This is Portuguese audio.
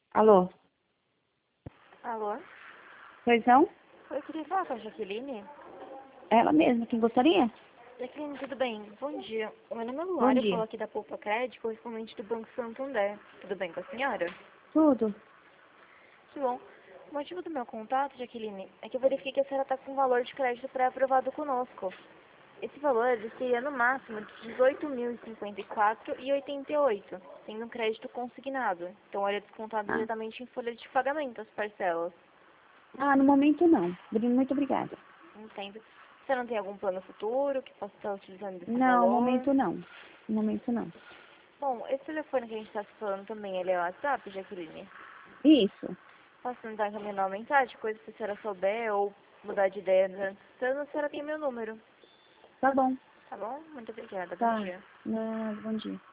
Alô? Alô? Pois não? Eu queria falar com a Jaqueline. Ela mesma, quem gostaria? Jaqueline, tudo bem? Bom dia. O meu nome é Bom Luara, eu falo dia. aqui da Poupa Crédito, correspondente do Banco Santander. Tudo bem com a senhora? Tudo? Que bom. O motivo do meu contato, Jaqueline, é que eu verifiquei que a senhora está com um valor de crédito pré-aprovado conosco. Esse valor ele seria no máximo de R$ 18.054,88, sendo um crédito consignado. Então, ele é descontado Ah, diretamente em folha de pagamento, as parcelas. no momento não. Muito obrigada. Entendo. Você não tem algum plano futuro que possa estar utilizando esse Não, valor? momento não. Momento não. Bom, esse telefone que a gente está se falando também, ele é o WhatsApp, Jaqueline? Isso. Posso tentar encaminhar uma mensagem? Coisa que a senhora souber ou mudar de ideia durante o ano, a senhora tem meu número. Tá bom. Tá bom? Muito obrigada. Bom Tá. dia. Bom dia.